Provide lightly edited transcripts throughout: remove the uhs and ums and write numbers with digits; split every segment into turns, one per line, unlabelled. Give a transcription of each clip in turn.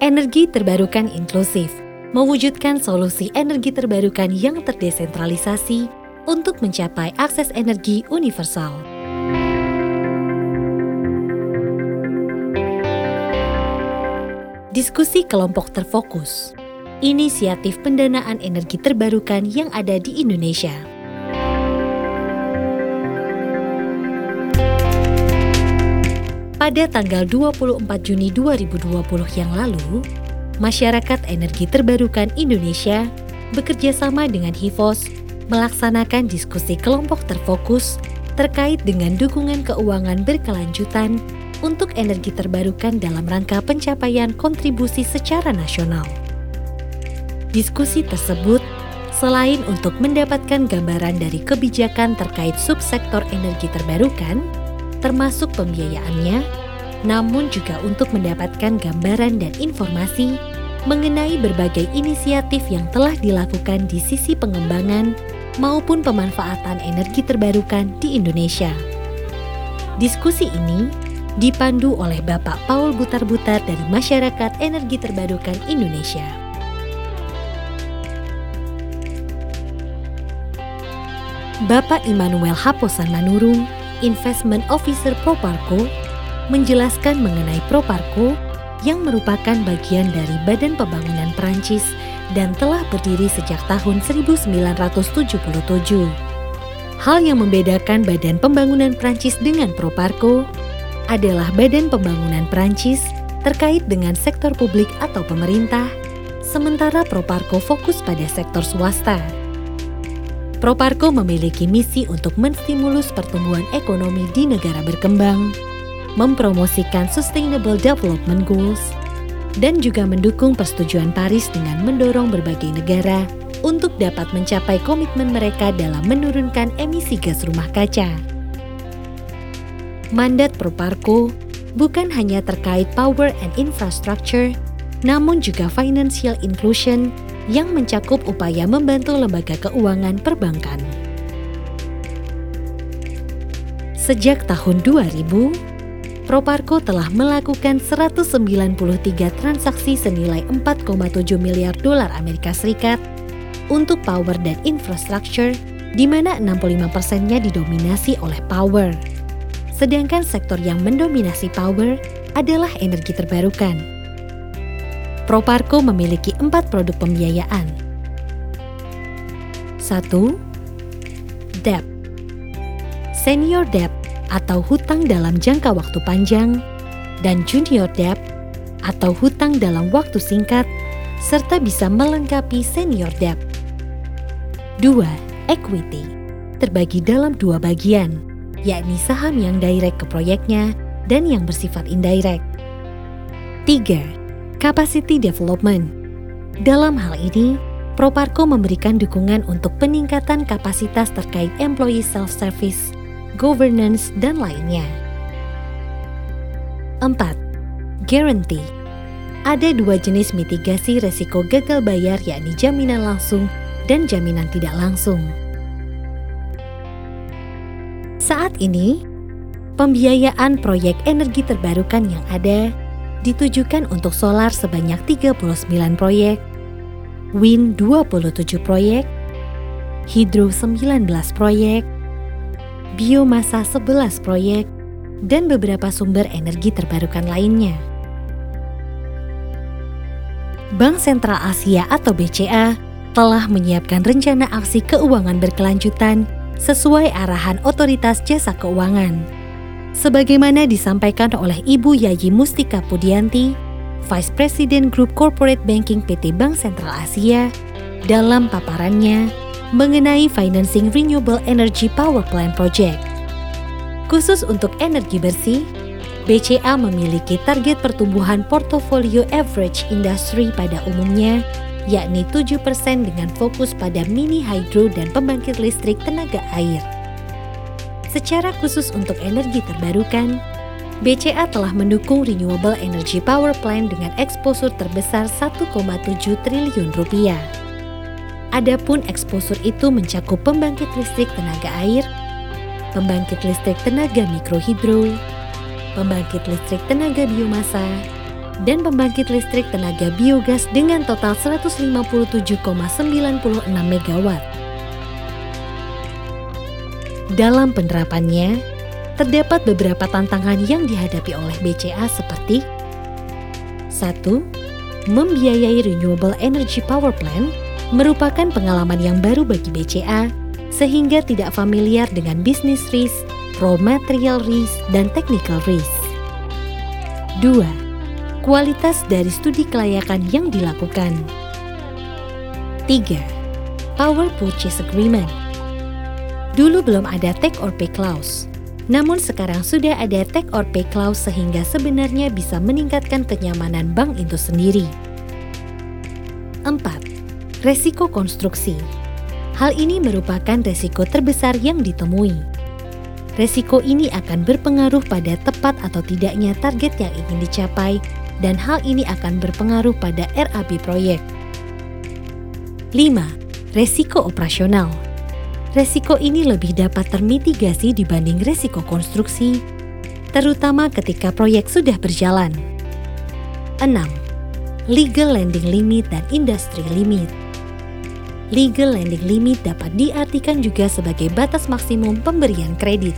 Energi terbarukan inklusif mewujudkan solusi energi terbarukan yang terdesentralisasi untuk mencapai akses energi universal. Diskusi kelompok terfokus, inisiatif pendanaan energi terbarukan yang ada di Indonesia. Pada tanggal 24 Juni 2020 yang lalu, Masyarakat Energi Terbarukan Indonesia bekerja sama dengan HIVOS melaksanakan diskusi kelompok terfokus terkait dengan dukungan keuangan berkelanjutan untuk energi terbarukan dalam rangka pencapaian kontribusi secara nasional. Diskusi tersebut selain untuk mendapatkan gambaran dari kebijakan terkait subsektor energi terbarukan, termasuk pembiayaannya, namun juga untuk mendapatkan gambaran dan informasi mengenai berbagai inisiatif yang telah dilakukan di sisi pengembangan maupun pemanfaatan energi terbarukan di Indonesia. Diskusi ini dipandu oleh Bapak Paul Butar-Butar dari Masyarakat Energi Terbarukan Indonesia. Bapak Immanuel Haposan Manurung, Investment Officer Proparco, menjelaskan mengenai Proparco yang merupakan bagian dari Badan Pembangunan Prancis dan telah berdiri sejak tahun 1977. Hal yang membedakan Badan Pembangunan Prancis dengan Proparco adalah Badan Pembangunan Prancis terkait dengan sektor publik atau pemerintah, sementara Proparco fokus pada sektor swasta. Proparco memiliki misi untuk menstimulus pertumbuhan ekonomi di negara berkembang, mempromosikan Sustainable Development Goals, dan juga mendukung persetujuan Paris dengan mendorong berbagai negara untuk dapat mencapai komitmen mereka dalam menurunkan emisi gas rumah kaca. Mandat Proparco bukan hanya terkait power and infrastructure, namun juga financial inclusion yang mencakup upaya membantu lembaga keuangan perbankan. Sejak tahun 2000, Proparco telah melakukan 193 transaksi senilai 4,7 miliar dolar Amerika Serikat untuk power dan infrastructure, di mana 65%-nya didominasi oleh power. Sedangkan sektor yang mendominasi power adalah energi terbarukan. Proparco memiliki 4 produk pembiayaan. 1. Debt. Senior debt atau hutang dalam jangka waktu panjang, dan junior debt atau hutang dalam waktu singkat, serta bisa melengkapi senior debt. 2. Equity. Terbagi dalam 2 bagian, yakni saham yang direct ke proyeknya dan yang bersifat indirect. 3. Capacity development. Dalam hal ini, Proparco memberikan dukungan untuk peningkatan kapasitas terkait employee self-service, governance, dan lainnya. 4. Guarantee. Ada 2 jenis mitigasi resiko gagal bayar, yakni jaminan langsung dan jaminan tidak langsung. Saat ini, pembiayaan proyek energi terbarukan yang ada ditujukan untuk solar sebanyak 39 proyek, wind 27 proyek, hidro 19 proyek, biomasa 11 proyek, dan beberapa sumber energi terbarukan lainnya. Bank Sentral Asia atau BCA telah menyiapkan rencana aksi keuangan berkelanjutan sesuai arahan Otoritas Jasa Keuangan. Sebagaimana disampaikan oleh Ibu Yayi Mustika Pudianti, Vice President Group Corporate Banking PT Bank Sentral Asia, dalam paparannya mengenai Financing Renewable Energy Power Plant Project. Khusus untuk energi bersih, BCA memiliki target pertumbuhan portofolio average industry pada umumnya, yakni 7% dengan fokus pada mini hydro dan pembangkit listrik tenaga air. Secara khusus untuk energi terbarukan, BCA telah mendukung Renewable Energy Power Plant dengan eksposur terbesar 1,7 triliun rupiah. Adapun eksposur itu mencakup pembangkit listrik tenaga air, pembangkit listrik tenaga mikrohidro, pembangkit listrik tenaga biomasa, dan pembangkit listrik tenaga biogas dengan total 157,96 MW. Dalam penerapannya, terdapat beberapa tantangan yang dihadapi oleh BCA seperti 1. Membiayai renewable energy power plant merupakan pengalaman yang baru bagi BCA sehingga tidak familiar dengan business risk, raw material risk, dan technical risk. 2. Kualitas dari studi kelayakan yang dilakukan. 3. Power Purchase Agreement. Dulu belum ada take or pay clause, namun sekarang sudah ada take or pay clause sehingga sebenarnya bisa meningkatkan kenyamanan bank itu sendiri. 4. Resiko konstruksi. Hal ini merupakan resiko terbesar yang ditemui. Resiko ini akan berpengaruh pada tepat atau tidaknya target yang ingin dicapai, dan hal ini akan berpengaruh pada RAB proyek. 5. Resiko operasional. Resiko ini lebih dapat termitigasi dibanding resiko konstruksi, terutama ketika proyek sudah berjalan. 6. Legal lending limit dan industry limit. Legal lending limit dapat diartikan juga sebagai batas maksimum pemberian kredit.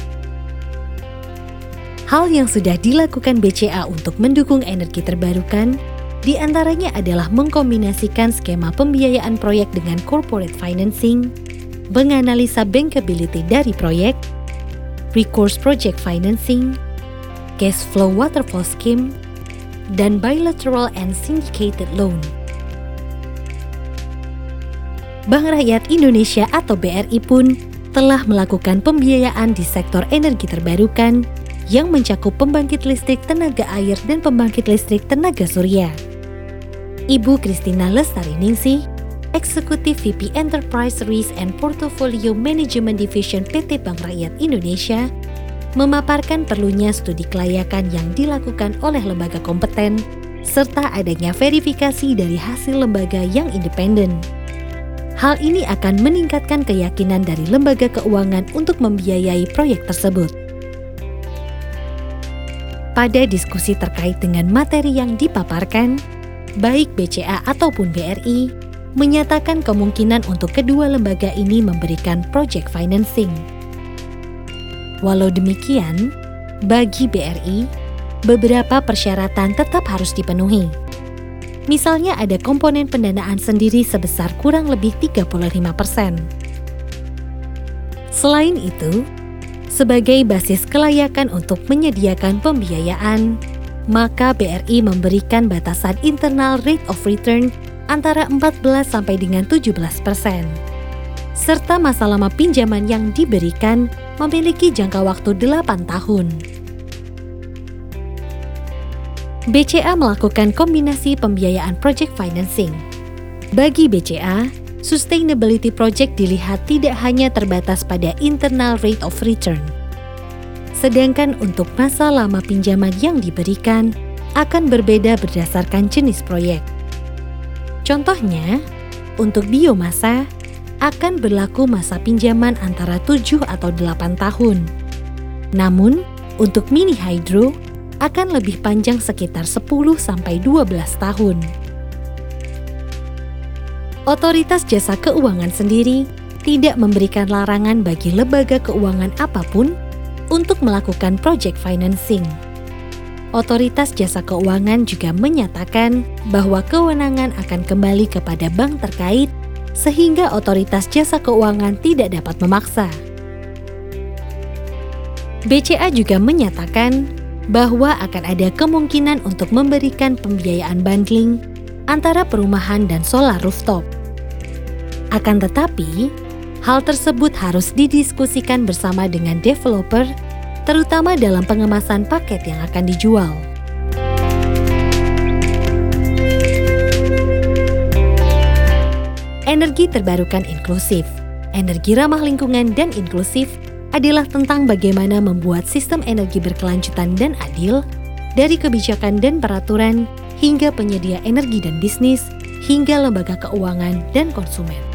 Hal yang sudah dilakukan BCA untuk mendukung energi terbarukan diantaranya adalah mengkombinasikan skema pembiayaan proyek dengan corporate financing, menganalisa bankability dari proyek, recourse project financing, cash flow waterfall scheme, dan bilateral and syndicated loan. Bank Rakyat Indonesia atau BRI pun telah melakukan pembiayaan di sektor energi terbarukan yang mencakup pembangkit listrik tenaga air dan pembangkit listrik tenaga surya. Ibu Christina Lestari-Ningsih, Eksekutif VP Enterprise Risk and Portfolio Management Division PT Bank Rakyat Indonesia, memaparkan perlunya studi kelayakan yang dilakukan oleh lembaga kompeten, serta adanya verifikasi dari hasil lembaga yang independen. Hal ini akan meningkatkan keyakinan dari lembaga keuangan untuk membiayai proyek tersebut. Pada diskusi terkait dengan materi yang dipaparkan, baik BCA ataupun BRI menyatakan kemungkinan untuk kedua lembaga ini memberikan project financing. Walau demikian, bagi BRI, beberapa persyaratan tetap harus dipenuhi. Misalnya ada komponen pendanaan sendiri sebesar kurang lebih 35%. Selain itu, sebagai basis kelayakan untuk menyediakan pembiayaan, maka BRI memberikan batasan internal rate of return antara 14 sampai dengan 17%. Serta masa lama pinjaman yang diberikan memiliki jangka waktu 8 tahun. BCA melakukan kombinasi pembiayaan project financing. Bagi BCA, sustainability project dilihat tidak hanya terbatas pada internal rate of return. Sedangkan untuk masa lama pinjaman yang diberikan akan berbeda berdasarkan jenis proyek. Contohnya, untuk biomasa akan berlaku masa pinjaman antara 7 atau 8 tahun. Namun, untuk mini hydro akan lebih panjang sekitar 10 sampai 12 tahun. Otoritas Jasa Keuangan sendiri tidak memberikan larangan bagi lembaga keuangan apapun untuk melakukan project financing. Otoritas Jasa Keuangan juga menyatakan bahwa kewenangan akan kembali kepada bank terkait sehingga Otoritas Jasa Keuangan tidak dapat memaksa. BCA juga menyatakan bahwa akan ada kemungkinan untuk memberikan pembiayaan bundling antara perumahan dan solar rooftop. Akan tetapi, hal tersebut harus didiskusikan bersama dengan developer, terutama dalam pengemasan paket yang akan dijual. Energi terbarukan inklusif, energi ramah lingkungan dan inklusif adalah tentang bagaimana membuat sistem energi berkelanjutan dan adil, dari kebijakan dan peraturan hingga penyedia energi dan bisnis, hingga lembaga keuangan dan konsumen.